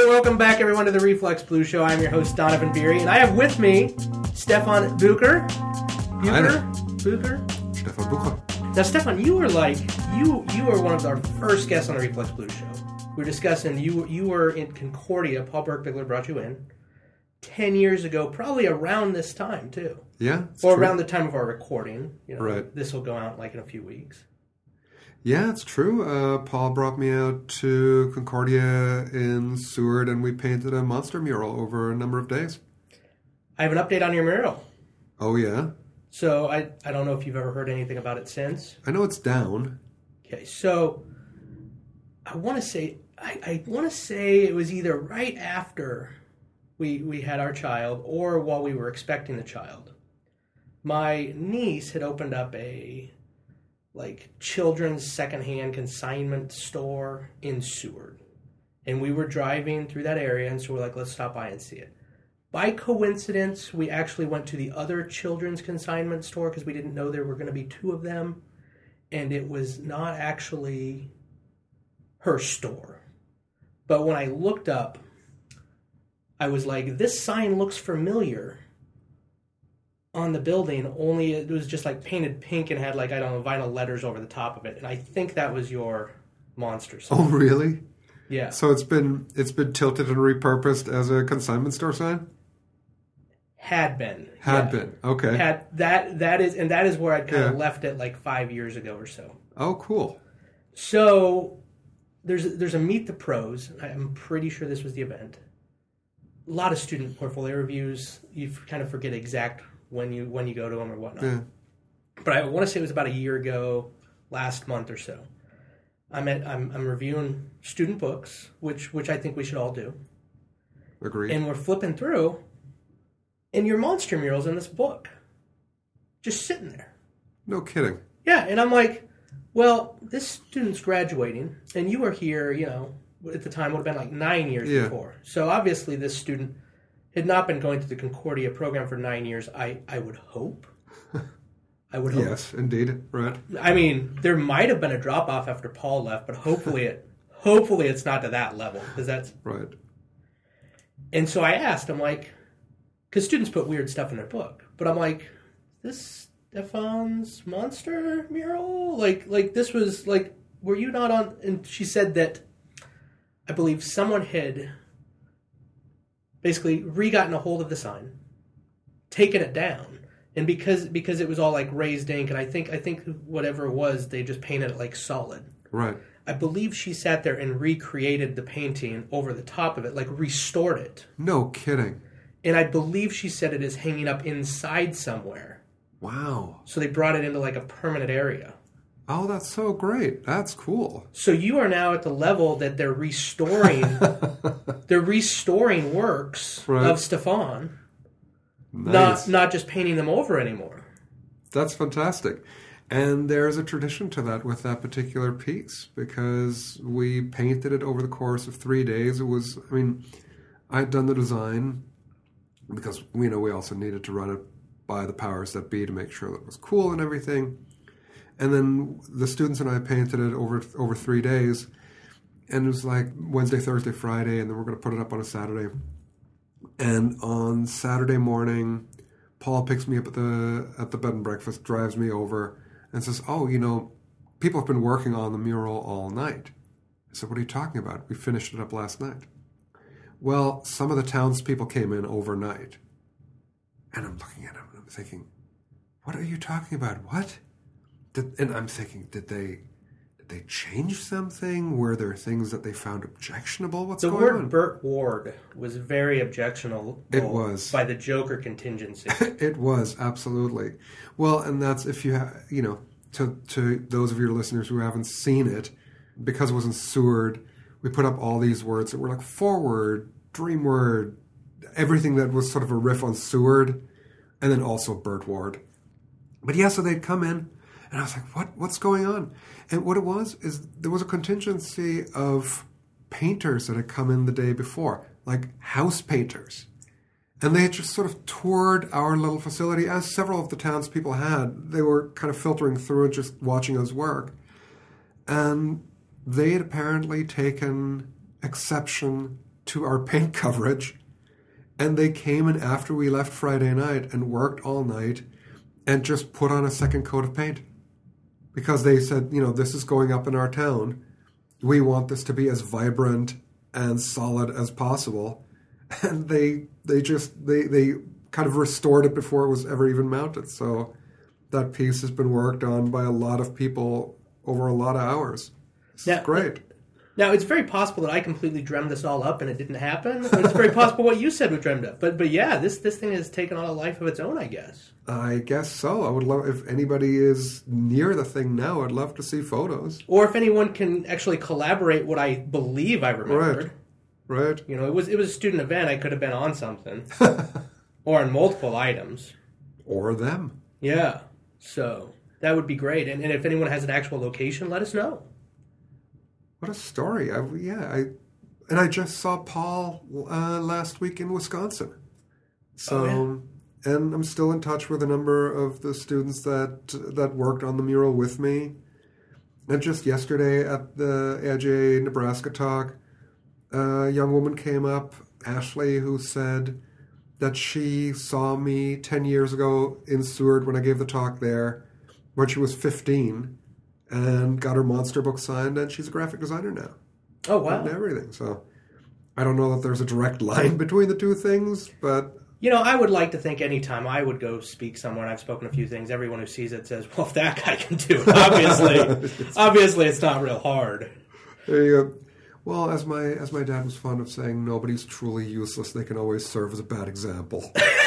welcome back everyone to the Reflex Blue Show. I'm your host Donovan Beery, and I have with me Stefan Bucher. Bucher? Stefan Bucher. Now, Stefan, you were one of our first guests on the Reflex Blue Show. We were discussing you were in Concordia. Paul Berkbigler brought you in 10 years ago, probably around this time too. Yeah, or true. Around the time of our recording. Right. This will go out like in a few weeks. Yeah, it's true. Paul brought me out to Concordia in Seward, and we painted a monster mural over a number of days. I have an update on your mural. Oh, yeah? So I don't know if you've ever heard anything about it since. I know it's down. Okay, so I want to say it was either right after we had our child or while we were expecting the child. My niece had opened up a children's secondhand consignment store in Seward. And we were driving through that area, and so we're like, let's stop by and see it. By coincidence, we actually went to the other children's consignment store because we didn't know there were going to be two of them. And it was not actually her store. But when I looked up, I was like, this sign looks familiar on the building, only it was just painted pink and had vinyl letters over the top of it. And I think that was your monster sign. Oh, really? Yeah. So it's been tilted and repurposed as a consignment store sign? Had been. Okay. That is where I'd kind of left it 5 years ago or so. Oh, cool. So there's a Meet the Pros. I'm pretty sure this was the event. A lot of student portfolio reviews. You kind of forget exact when you go to them or whatnot. Yeah. But I want to say it was about a year ago, last month or so. I'm reviewing student books, which I think we should all do. Agreed. And we're flipping through, and your monster mural's in this book, just sitting there. No kidding. Yeah, and I'm like, well, this student's graduating, and you were here, at the time would have been 9 years before. So obviously this student had not been going through the Concordia program for 9 years, I would hope. I would hope. Yes, indeed. Right. I mean, there might have been a drop-off after Paul left, but hopefully it's not to that level, because that's... Right. And so I asked, I'm like, because students put weird stuff in their book, but I'm like, this Stefan's monster mural? This was, were you not on... And she said that, I believe someone had basically re-gotten a hold of the sign, taken it down, and because it was all raised ink, and I think whatever it was, they just painted it solid. Right. I believe she sat there and recreated the painting over the top of it, restored it. No kidding. And I believe she said it is hanging up inside somewhere. Wow. So they brought it into a permanent area. Oh, that's so great. That's cool. So you are now at the level that they're restoring works of Stefan. Nice. Not just painting them over anymore. That's fantastic. And there's a tradition to that with that particular piece, because we painted it over the course of 3 days. I'd done the design because we also needed to run it by the powers that be to make sure that it was cool and everything. And then the students and I painted it over 3 days. And it was Wednesday, Thursday, Friday, and then we're going to put it up on a Saturday. And on Saturday morning, Paul picks me up at the bed and breakfast, drives me over, and says, oh, people have been working on the mural all night. I said, what are you talking about? We finished it up last night. Well, some of the townspeople came in overnight. And I'm looking at him and I'm thinking, what are you talking about? What? And I'm thinking, did they change something? Were there things that they found objectionable? What's going on? The word Burt Ward was very objectionable. It was. By the Joker contingency. It was, absolutely. Well, and that's if you have, to those of your listeners who haven't seen it, because it was in Seward, we put up all these words that were forward, dream word, everything that was sort of a riff on Seward, and then also Burt Ward. But yeah, so they'd come in, and I was like, what's going on? And what it was is there was a contingency of painters that had come in the day before, house painters. And they had just sort of toured our little facility, as several of the townspeople had. They were kind of filtering through it, just watching us work. And they had apparently taken exception to our paint coverage, and they came in after we left Friday night and worked all night and just put on a second coat of paint. Because they said, this is going up in our town. We want this to be as vibrant and solid as possible. And they kind of restored it before it was ever even mounted. So that piece has been worked on by a lot of people over a lot of hours. It's great. Now, it's very possible that I completely dreamed this all up and it didn't happen. But it's very possible what you said was dreamed up. But yeah, this thing has taken on a life of its own, I guess. I guess so. I would love, if anybody is near the thing now, I'd love to see photos. Or if anyone can actually collaborate what I believe I remembered. Right. It was a student event. I could have been on something. Or on multiple items. Or them. Yeah. So that would be great. And if anyone has an actual location, let us know. What a story. I just saw Paul last week in Wisconsin. So, and I'm still in touch with a number of the students that worked on the mural with me. And just yesterday at the AIGA Nebraska talk, a young woman came up, Ashley, who said that she saw me 10 years ago in Seward when I gave the talk there, when she was 15, and got her monster book signed, and she's a graphic designer now. Oh, wow. And everything. So I don't know that there's a direct line between the two things, but... I would like to think any time I would go speak somewhere, and I've spoken a few things, everyone who sees it says, well, if that guy can do it, obviously it's not real hard. There you go. Well, as my dad was fond of saying, nobody's truly useless. They can always serve as a bad example.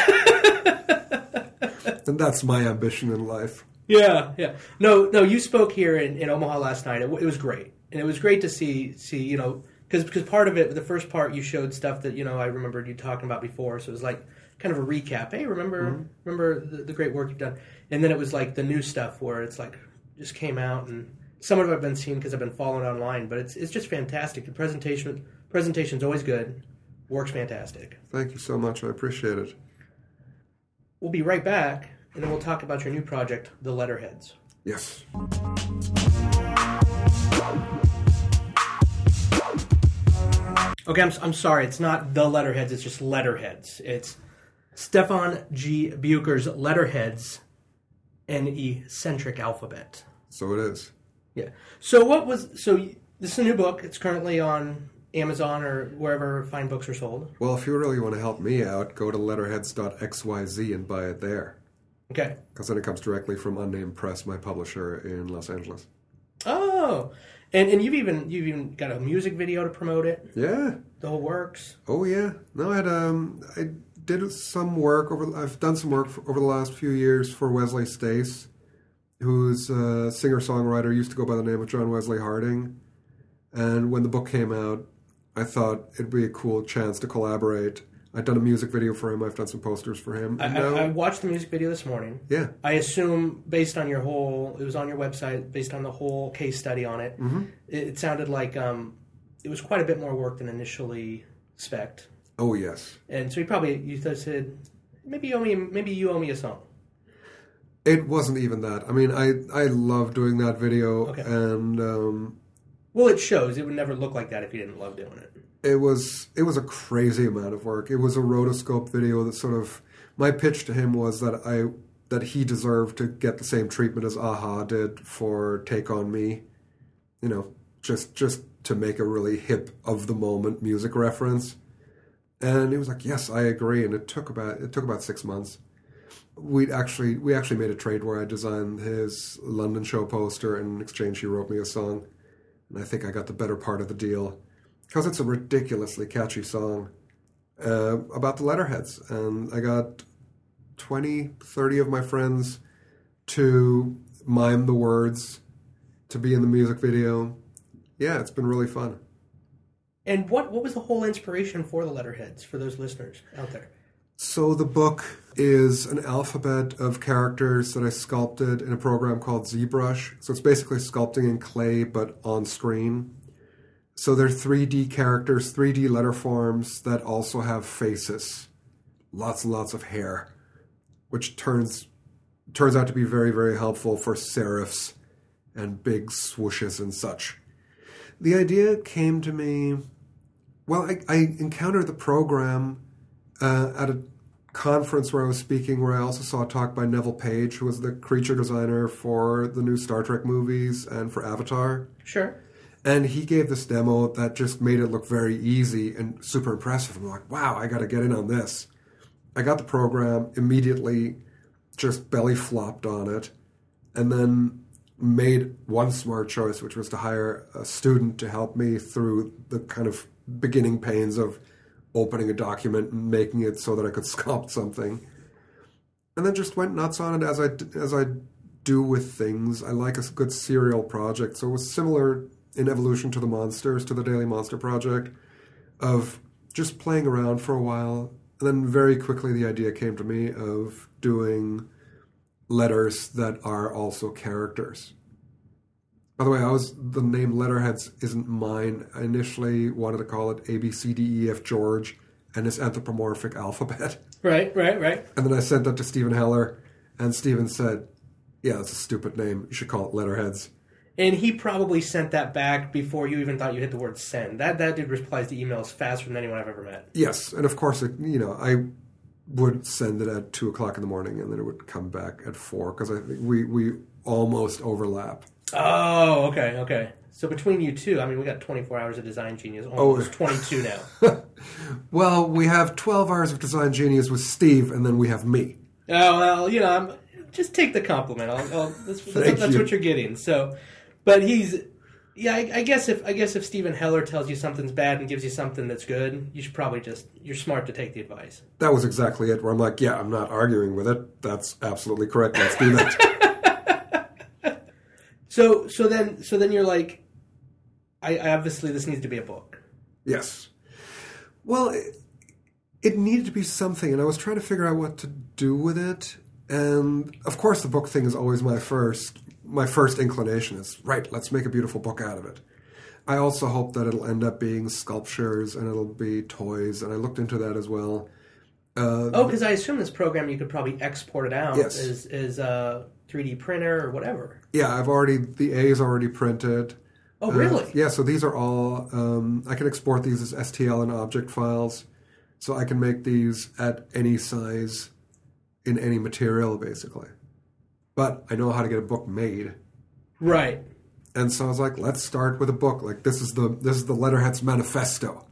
And that's my ambition in life. Yeah. No, you spoke here in Omaha last night. It was great. And it was great to see because part of it, the first part, you showed stuff that, I remembered you talking about before. So it was like kind of a recap. Hey, remember the great work you've done. And then it was like the new stuff where it's like just came out, and some of it I've been seeing because I've been following online, but it's just fantastic. The presentation's always good. Works fantastic. Thank you so much. I appreciate it. We'll be right back, and then we'll talk about your new project, The Letterheads. Yes. Okay, I'm sorry. It's not The Letterheads. It's just Letterheads. It's Stefan G. Bucher's Letterheads, an eccentric alphabet. So it is. Yeah. So this is a new book. It's currently on Amazon or wherever fine books are sold. Well, if you really want to help me out, go to letterheads.xyz and buy it there. Okay. Because then it comes directly from Unnamed Press, my publisher in Los Angeles. Oh. And you've even got a music video to promote it. Yeah. The whole works. Oh yeah. No, I did some work I've done some work over the last few years for Wesley Stace, who's a singer-songwriter, used to go by the name of John Wesley Harding. And when the book came out, I thought it'd be a cool chance to collaborate. I'd done a music video for him. I've done some posters for him. I watched the music video this morning. Yeah. I assume, based on it was on your website, based on the whole case study on it, it sounded like it was quite a bit more work than initially spec'd. Oh, yes. And so you said, maybe you owe me a song. It wasn't even that. I mean, I love doing that video, okay. And... well, it shows. It would never look like that if you didn't love doing it. It was a crazy amount of work. It was a rotoscope video that sort of... My pitch to him was that he deserved to get the same treatment as a-ha did for Take On Me. Just to make a really hip, of-the-moment music reference. And he was like, yes, I agree. And it took about 6 months. We actually made a trade where I designed his London show poster, and in exchange he wrote me a song. And I think I got the better part of the deal. Because it's a ridiculously catchy song about the letterheads. And I got 20, 30 of my friends to mime the words, to be in the music video. Yeah, it's been really fun. And what was the whole inspiration for the letterheads, for those listeners out there? So the book is an alphabet of characters that I sculpted in a program called ZBrush. So it's basically sculpting in clay, but on screen. So they're 3D characters, 3D letter forms that also have faces. Lots and lots of hair, which turns out to be very, very helpful for serifs and big swooshes and such. The idea came to me Well, I encountered the program at a conference where I was speaking, where I also saw a talk by Neville Page, who was the creature designer for the new Star Trek movies and for Avatar. Sure. And he gave this demo that just made it look very easy and super impressive. I'm like, wow, I got to get in on this. I got the program, immediately just belly flopped on it, and then made one smart choice, which was to hire a student to help me through the kind of beginning pains of opening a document and making it so that I could sculpt something. And then just went nuts on it as I do with things. I like a good serial project. So it was similar in evolution to the Monsters, to the Daily Monster Project, of just playing around for a while. And then very quickly the idea came to me of doing letters that are also characters. By the way, the name Letterheads isn't mine. I initially wanted to call it ABCDEF George and his anthropomorphic alphabet. Right. And then I sent that to Stephen Heller, and Stephen said, yeah, that's a stupid name. You should call it Letterheads. And he probably sent that back before you even thought you hit the word send. That dude replies to emails faster than anyone I've ever met. Yes, and of course, I would send it at 2 o'clock in the morning, and then it would come back at 4, because I think we almost overlap. Oh, okay. So between you two, I mean, we got 24 hours of Design Genius, almost 22 now. Well, we have 12 hours of Design Genius with Steve, and then we have me. Oh, well, just take the compliment. That's what you're getting. So, but I guess if Stephen Heller tells you something's bad and gives you something that's good, you should probably you're smart to take the advice. That was exactly it, where I'm like, yeah, I'm not arguing with it. That's absolutely correct. Let's do that. So then you're like, I obviously this needs to be a book. Yes. Well, it needed to be something, and I was trying to figure out what to do with it. And of course, the book thing is always my first inclination is, right, let's make a beautiful book out of it. I also hope that it'll end up being sculptures and it'll be toys, and I looked into that as well. Because I assume this program you could probably export it out yes. as a 3D printer or whatever. Yeah, the A is already printed. Oh, really? Yeah, so these are all, I can export these as STL and object files, so I can make these at any size in any material, basically. But I know how to get a book made. Right. And so I was like, let's start with a book. Like, this is the Letterheads Manifesto.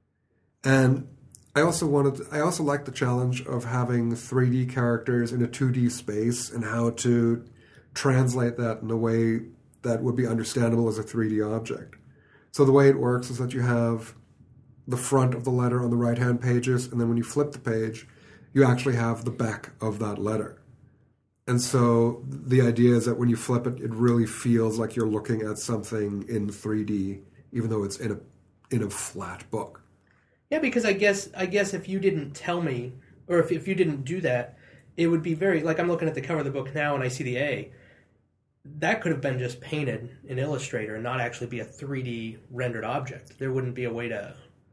And I also liked the challenge of having 3D characters in a 2D space and how to translate that in a way that would be understandable as a 3D object. So the way it works is that you have the front of the letter on the right-hand pages, and then when you flip the page, you actually have the back of that letter. And so the idea is that when you flip it, it really feels like you're looking at something in 3D, even though it's in a flat book. Yeah, because I guess if you didn't tell me, or if you didn't do that, it would be very, like I'm looking at the cover of the book now and I see the A. That could have been just painted in Illustrator and not actually be a 3D rendered object. There wouldn't be a way to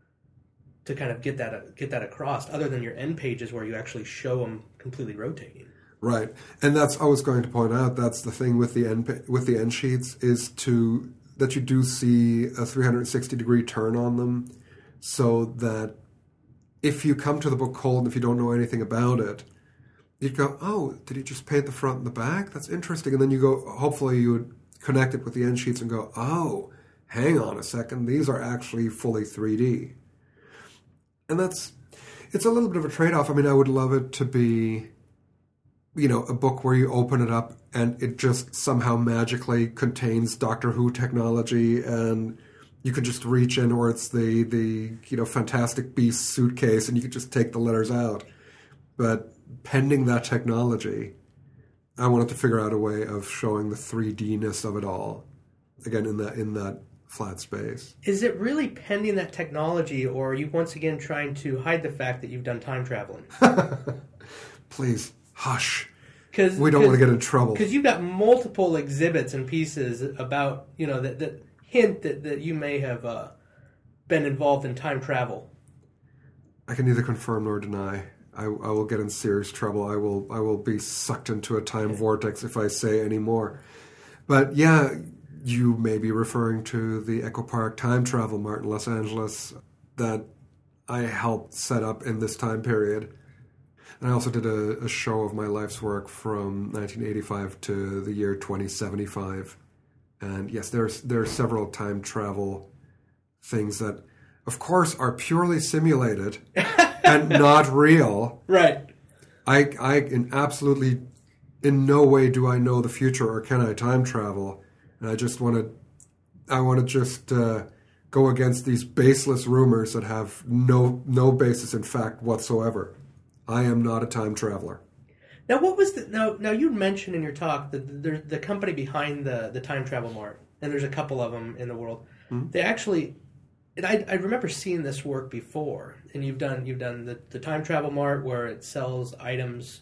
kind of get that across, other than your end pages where you actually show them completely rotating. Right, and that's I was going to point out. That's the thing with the end sheets is that you do see a 360-degree turn on them. So that if you come to the book cold and if you don't know anything about it, you'd go, oh, did he just paint the front and the back? That's interesting. And then you go, hopefully you would connect it with the end sheets and go, oh, hang on a second, these are actually fully 3D. And it's a little bit of a trade-off. I mean, I would love it to be, a book where you open it up and it just somehow magically contains Doctor Who technology and you could just reach in, or it's the Fantastic Beasts suitcase, and you could just take the letters out. But pending that technology, I wanted to figure out a way of showing the 3D-ness of it all, again in that flat space. Is it really pending that technology, or are you once again trying to hide the fact that you've done time traveling? Please, hush. We don't want to get in trouble. Because you've got multiple exhibits and pieces about that hint that you may have been involved in time travel. I can neither confirm nor deny. I will get in serious trouble. I will be sucked into a time vortex if I say any more. But yeah, you may be referring to the Echo Park time travel mart in Los Angeles. that I helped set up in this time period. And I also did a show of my life's work from 1985 to the year 2075. And yes, there are several time travel things that, of course, are purely simulated and not real. Right. Absolutely, in no way do I know the future or can I time travel. And I want to just go against these baseless rumors that have no basis in fact whatsoever. I am not a time traveler. Now, what was now you mentioned in your talk that the company behind the Time Travel Mart, and there's a couple of them in the world. Mm-hmm. They actually, and I remember seeing this work before. And you've done the Time Travel Mart where it sells items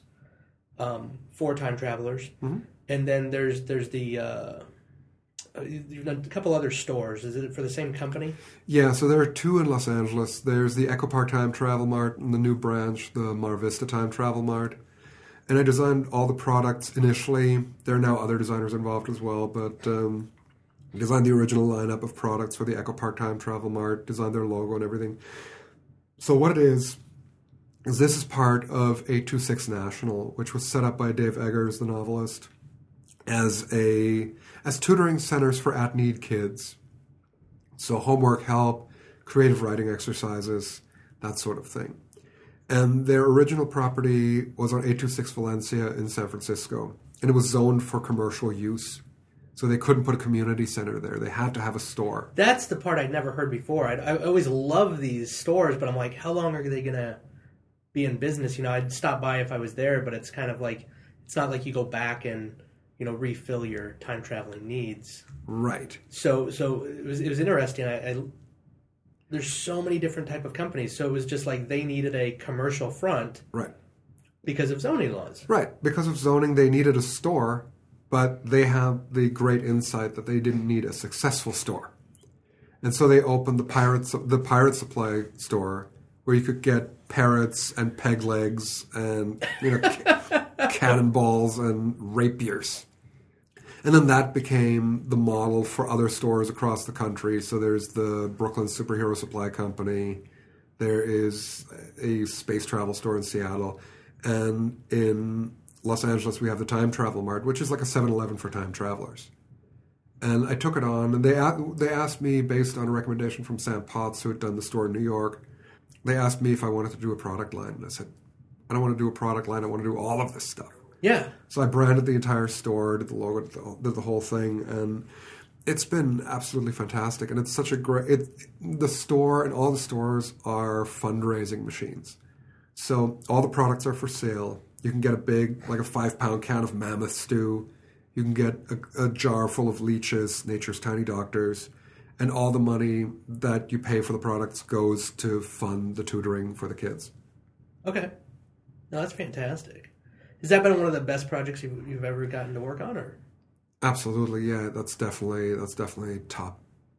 for time travelers, mm-hmm. and then there's the you've done a couple other stores. Is it for the same company? Yeah, so there are two in Los Angeles. There's the Echo Park Time Travel Mart and the new branch, the Mar Vista Time Travel Mart. And I designed all the products initially. There are now other designers involved as well, but I designed the original lineup of products for the Echo Park Time Travel Mart, designed their logo and everything. So what it is this is part of 826 National, which was set up by Dave Eggers, the novelist, as tutoring centers for at-need kids. So homework help, creative writing exercises, that sort of thing. And their original property was on 826 Valencia in San Francisco, and it was zoned for commercial use. So they couldn't put a community center there. They had to have a store. That's the part I'd never heard before. I always love these stores, but I'm like, how long are they going to be in business? I'd stop by if I was there, but it's kind of like, it's not like you go back and, refill your time traveling needs. Right. So it was interesting. There's so many different type of companies. So it was just like they needed a commercial front. Right. Because of zoning laws. Right. Because of zoning, they needed a store, but they have the great insight that they didn't need a successful store. And so they opened the Pirate Supply store where you could get parrots and peg legs and, cannonballs and rapiers. And then that became the model for other stores across the country. So there's the Brooklyn Superhero Supply Company. There is a space travel store in Seattle. And in Los Angeles, we have the Time Travel Mart, which is like a 7-Eleven for time travelers. And I took it on, and they asked me, based on a recommendation from Sam Potts, who had done the store in New York, they asked me if I wanted to do a product line. And I said, I don't want to do a product line. I want to do all of this stuff. Yeah. So I branded the entire store, did the logo, did the whole thing, and it's been absolutely fantastic. And it's such a the store and all the stores are fundraising machines. So all the products are for sale. You can get a big, like a 5-pound can of mammoth stew. You can get a jar full of leeches, Nature's Tiny Doctors, and all the money that you pay for the products goes to fund the tutoring for the kids. Okay. No, that's fantastic. Has that been one of the best projects you've ever gotten to work on, or? Absolutely, yeah. That's definitely top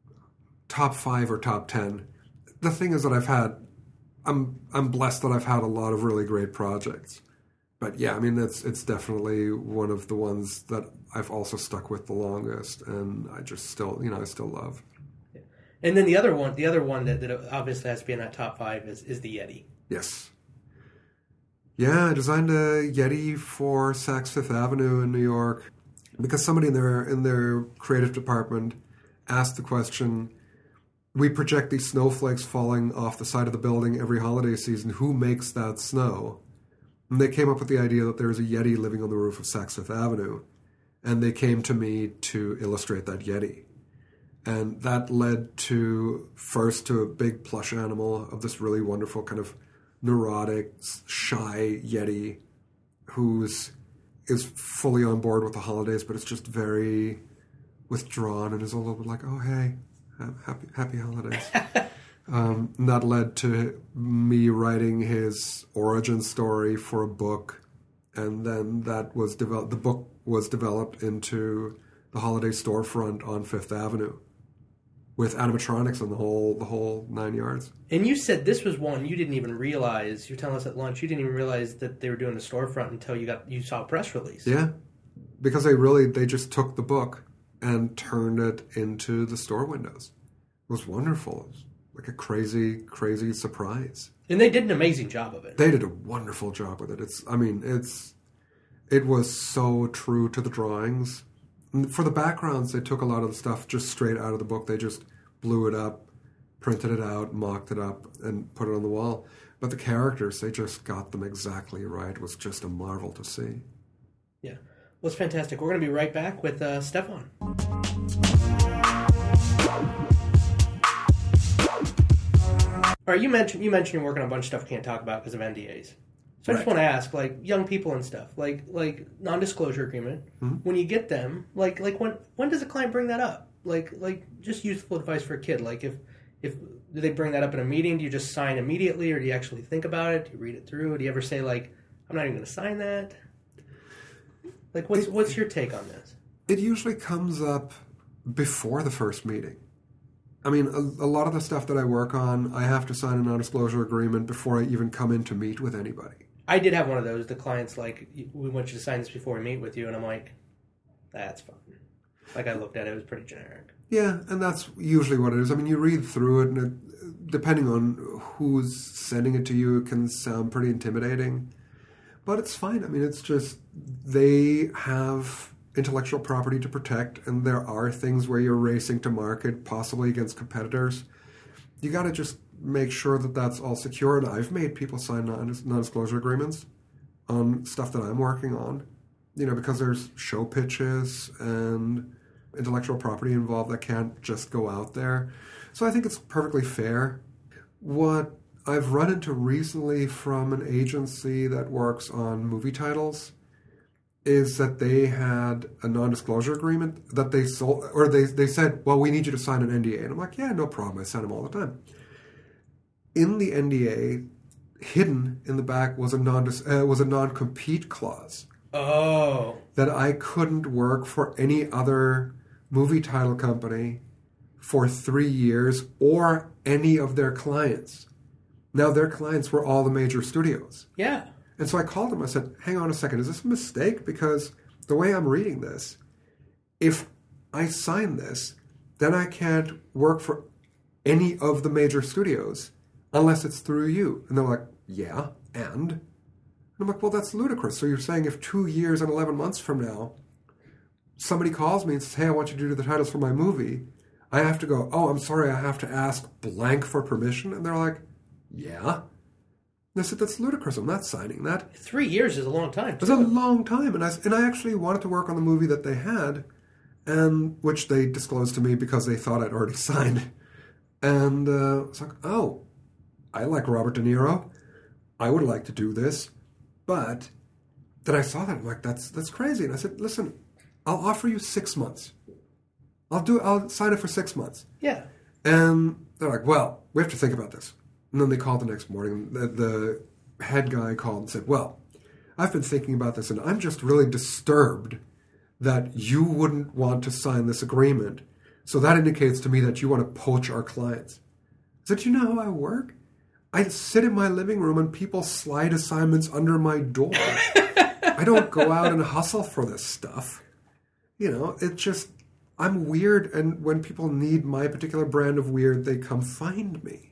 5 or top 10. The thing is that I'm blessed that I've had a lot of really great projects. But yeah, I mean it's definitely one of the ones that I've also stuck with the longest, and I just still I still love. Yeah. And then the other one that obviously has to be in that top 5 is the Yeti. Yes. Yeah, I designed a Yeti for Saks Fifth Avenue in New York because somebody in their creative department asked the question, we project these snowflakes falling off the side of the building every holiday season. Who makes that snow? And they came up with the idea that there was a Yeti living on the roof of Saks Fifth Avenue. And they came to me to illustrate that Yeti. And that led to a big plush animal of this really wonderful kind of neurotic, shy Yeti is fully on board with the holidays, but it's just very withdrawn and is a little bit like, oh, hey, happy holidays. And that led to me writing his origin story for a book, and then the book was developed into the holiday storefront on Fifth Avenue with animatronics and the whole 9 yards. And you said this was one you didn't even realize. You were telling us at lunch you didn't even realize that they were doing the storefront until you saw a press release. Yeah, because they just took the book and turned it into the store windows. It was wonderful. It was like a crazy, crazy surprise. And they did an amazing job of it. They did a wonderful job with it. It was so true to the drawings. And for the backgrounds, they took a lot of the stuff just straight out of the book. They just blew it up, printed it out, mocked it up, and put it on the wall. But the characters, they just got them exactly right. It was just a marvel to see. Yeah. Well, it's fantastic. We're going to be right back with Stefan. All right, you mentioned you're working on a bunch of stuff you can't talk about because of NDAs. So I just want to ask, like, young people and stuff, like non-disclosure agreement. Mm-hmm. When you get them, like when does a client bring that up? Like just useful advice for a kid. Like if do they bring that up in a meeting? Do you just sign immediately, or do you actually think about it? Do you read it through? Do you ever say, like, I'm not even going to sign that? Like, what's your take on this? It usually comes up before the first meeting. I mean, a lot of the stuff that I work on, I have to sign a non-disclosure agreement before I even come in to meet with anybody. I did have one of those. The client's like, we want you to sign this before we meet with you. And I'm like, that's fine. Like, I looked at it. It was pretty generic. Yeah, and that's usually what it is. I mean, you read through it, and it, depending on who's sending it to you, it can sound pretty intimidating. But it's fine. I mean, it's just they have intellectual property to protect, and there are things where you're racing to market, possibly against competitors. You got to just make sure that that's all secured. I've made people sign non-disclosure agreements on stuff that I'm working on, because there's show pitches and intellectual property involved that can't just go out there. So I think it's perfectly fair. What I've run into recently from an agency that works on movie titles is that they had a non-disclosure agreement that they sold, or they said, well, we need you to sign an NDA. And I'm like, yeah, no problem. I sign them all the time. In the NDA, hidden in the back was a non-compete clause. Oh. That I couldn't work for any other movie title company for 3 years or any of their clients. Now, their clients were all the major studios. Yeah. And so I called them. I said, hang on a second. Is this a mistake? Because the way I'm reading this, if I sign this, then I can't work for any of the major studios unless it's through you. And they're like, yeah, and I'm like, well, that's ludicrous. So you're saying if 2 years and 11 months from now, somebody calls me and says, hey, I want you to do the titles for my movie, I have to go, oh, I'm sorry, I have to ask blank for permission? And they're like, yeah. And I said, that's ludicrous. I'm not signing that. 3 years is a long time. It's a long time. And I actually wanted to work on the movie that they had, and which they disclosed to me because they thought I'd already signed. And it's like, oh, I like Robert De Niro. I would like to do this. But then I saw that. I'm like, that's crazy. And I said, listen, I'll offer you 6 months. I'll sign it for 6 months. Yeah. And they're like, well, we have to think about this. And then they called the next morning. The head guy called and said, well, I've been thinking about this, and I'm just really disturbed that you wouldn't want to sign this agreement. So that indicates to me that you want to poach our clients. I said, you know how I work? I sit in my living room and people slide assignments under my door. I don't go out and hustle for this stuff. It just, I'm weird, and when people need my particular brand of weird, they come find me.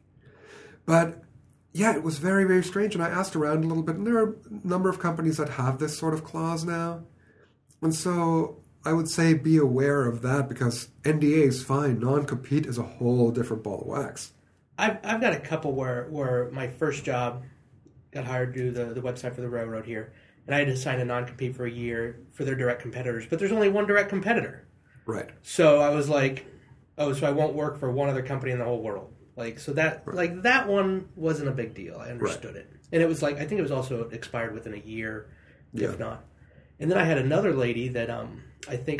But yeah, it was very, very strange, and I asked around a little bit, and there are a number of companies that have this sort of clause now. And so I would say be aware of that, because NDA is fine. Non-compete is a whole different ball of wax. I've got a couple where my first job got hired to do the website for the railroad here, and I had to sign a non-compete for a year for their direct competitors, but there's only one direct competitor. Right. So I was like, oh, so I won't work for one other company in the whole world. Like, so that, right. Like, that one wasn't a big deal. I understood it. And it was like, I think it was also expired within a year, if not. And then I had another lady that I think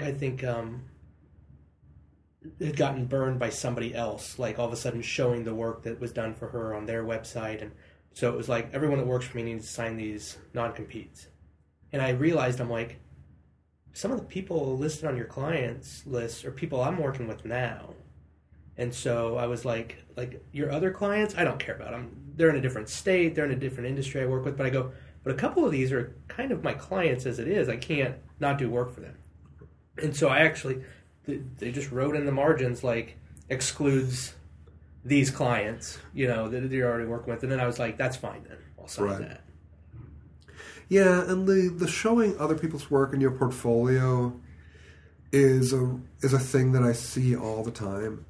had gotten burned by somebody else, like all of a sudden showing the work that was done for her on their website. And so it was like, everyone that works for me needs to sign these non-competes. And I realized, I'm like, some of the people listed on your clients list are people I'm working with now. And so I was like your other clients, I don't care about them. They're in a different state. They're in a different industry I work with. But I go, but a couple of these are kind of my clients as it is. I can't not do work for them. And so I actually, they just wrote in the margins, like, excludes these clients, that you're already working with. And then I was like, that's fine then. I'll sign that. Yeah, and the showing other people's work in your portfolio is a thing that I see all the time,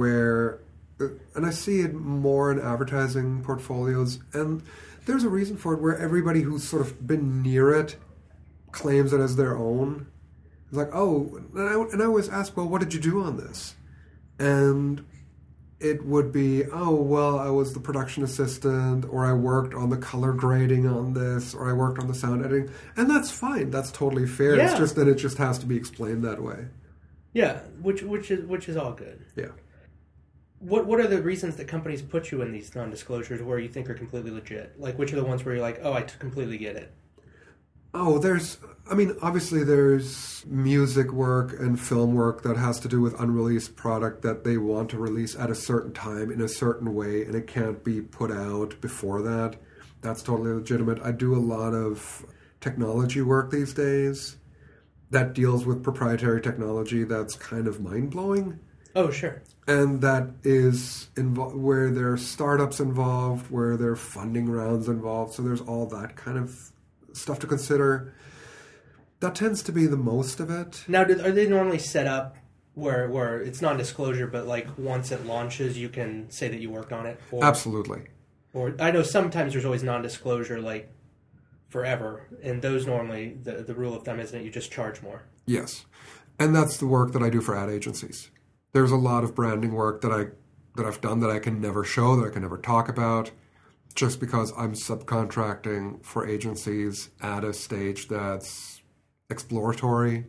and I see it more in advertising portfolios, and there's a reason for it, where everybody who's sort of been near it claims it as their own. It's like, oh, and I always ask, well, what did you do on this? And it would be, oh, well, I was the production assistant, or I worked on the color grading on this, or I worked on the sound editing. And that's fine. That's totally fair. Yeah. It's just that it just has to be explained that way. Yeah, which is all good. Yeah. What are the reasons that companies put you in these non-disclosures where you think are completely legit? Like, which are the ones where you're like, oh, I completely get it? Oh, obviously there's music work and film work that has to do with unreleased product that they want to release at a certain time in a certain way, and it can't be put out before that. That's totally legitimate. I do a lot of technology work these days that deals with proprietary technology that's kind of mind-blowing. Oh, sure. And that is where there are startups involved, where there are funding rounds involved, so there's all that kind of stuff to consider. That tends to be the most of it. Now, are they normally set up where it's non-disclosure, but like once it launches, you can say that you worked on it? Absolutely. Or I know sometimes there's always non-disclosure, like forever, and those normally the rule of thumb isn't it? You just charge more. Yes, and that's the work that I do for ad agencies. There's a lot of branding work that I've done that I can never show, that I can never talk about, just because I'm subcontracting for agencies at a stage that's exploratory,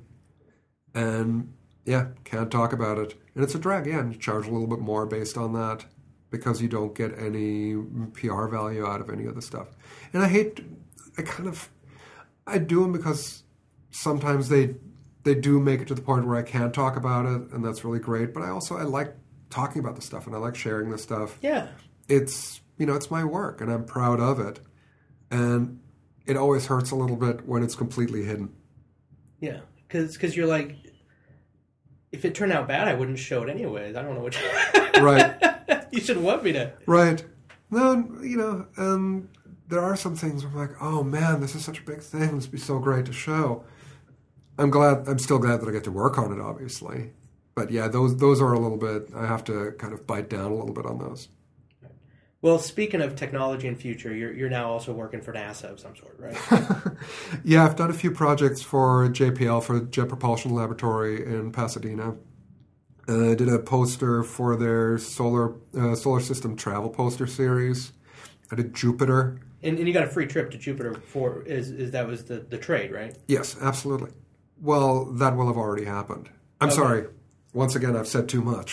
and can't talk about it. And it's a drag, and you charge a little bit more based on that because you don't get any PR value out of any of the stuff. And I do them because sometimes they do make it to the point where I can talk about it, and that's really great. But I like talking about the stuff, and I like sharing the stuff. Yeah. It's my work, and I'm proud of it. And it always hurts a little bit when it's completely hidden. Yeah, because you're like, if it turned out bad, I wouldn't show it anyways. I don't know what. Right. You should want me to. Right. No, there are some things where I'm like, oh man, this is such a big thing. This would be so great to show. I'm still glad that I get to work on it, obviously. But yeah, those are a little bit, I have to kind of bite down a little bit on those. Well, speaking of technology and future, you're now also working for NASA of some sort, right? Yeah, I've done a few projects for JPL, for Jet Propulsion Laboratory in Pasadena. I did a poster for their solar system travel poster series. I did Jupiter. And you got a free trip to Jupiter for that was the trade, right? Yes, absolutely. Well, that will have already happened. I'm sorry. Once again, I've said too much.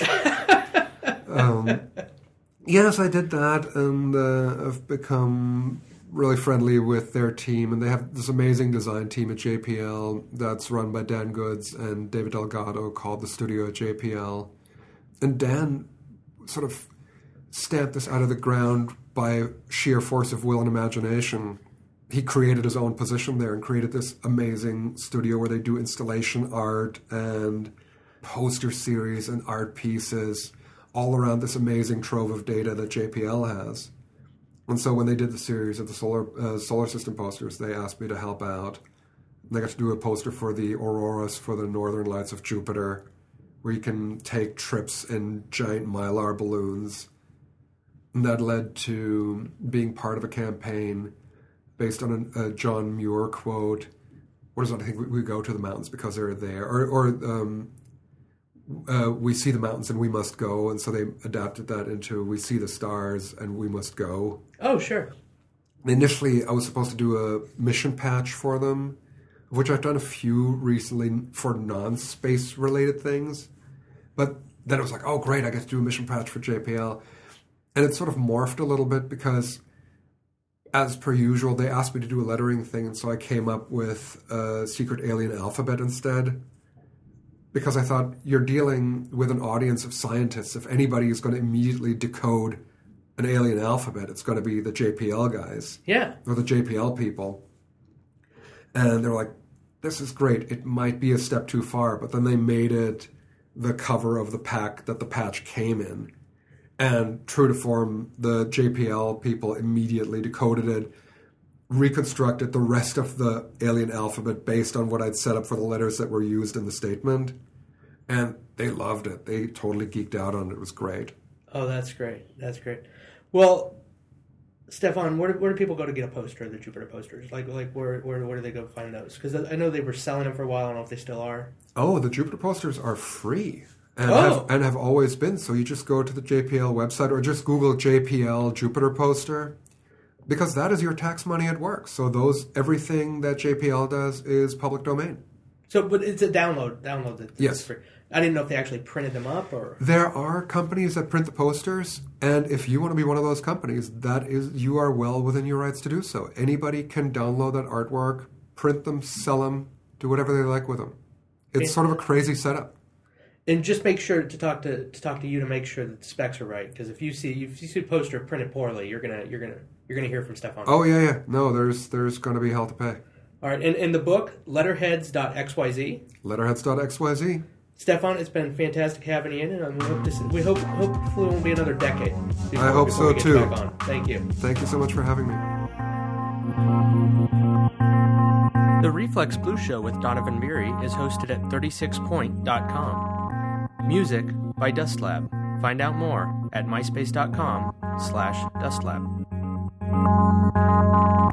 Yes, I did that, and I've become really friendly with their team, and they have this amazing design team at JPL that's run by Dan Goods and David Delgado, called the Studio at JPL. And Dan sort of stamped this out of the ground by sheer force of will and imagination. He created his own position there and created this amazing studio where they do installation art and poster series and art pieces all around this amazing trove of data that JPL has. And so when they did the series of the solar system posters, they asked me to help out. And they got to do a poster for the auroras, for the northern lights of Jupiter, where you can take trips in giant Mylar balloons. And that led to being part of a campaign based on a John Muir quote. What is it? I think we go to the mountains because they're there. Or we see the mountains and we must go. And so they adapted that into we see the stars and we must go. Oh, sure. Initially, I was supposed to do a mission patch for them, of which I've done a few recently for non-space related things. But then I was like, oh, great, I get to do a mission patch for JPL. And it sort of morphed a little bit because, as per usual, they asked me to do a lettering thing, and so I came up with a secret alien alphabet instead. Because I thought, you're dealing with an audience of scientists. If anybody is going to immediately decode an alien alphabet, it's going to be the JPL guys. Yeah. Or the JPL people. And they're like, this is great. It might be a step too far. But then they made it the cover of the pack that the patch came in. And true to form, the JPL people immediately decoded it, reconstructed the rest of the alien alphabet based on what I'd set up for the letters that were used in the statement. And they loved it. They totally geeked out on it. It was great. Oh, that's great. That's great. Well, Stefan, where do people go to get a poster of the Jupiter posters? Like where do they go find those? Because I know they were selling them for a while. I don't know if they still are. Oh, the Jupiter posters are free. And have always been. So you just go to the JPL website or just Google JPL Jupiter poster, because that is your tax money at work. So everything that JPL does is public domain. So, but it's a download that's yes. free. I didn't know if they actually printed them up or. There are companies that print the posters, and if you want to be one of those companies, you are well within your rights to do so. Anybody can download that artwork, print them, sell them, do whatever they like with them. It's sort of a crazy setup. And just make sure to talk to you to make sure that the specs are right. Because if you see a poster printed poorly, you're gonna hear from Stefan. Oh yeah. No, there's gonna be hell to pay. All right. And the book, letterheads.xyz. Letterheads.xyz. Stefan, it's been fantastic having you in, and hopefully it won't be another decade. I hope so too. Back on. Thank you. Thank you so much for having me. The Reflex Blue Show with Donovan Beery is hosted at 36point.com. Music by Dustlab. Find out more at myspace.com/Dustlab.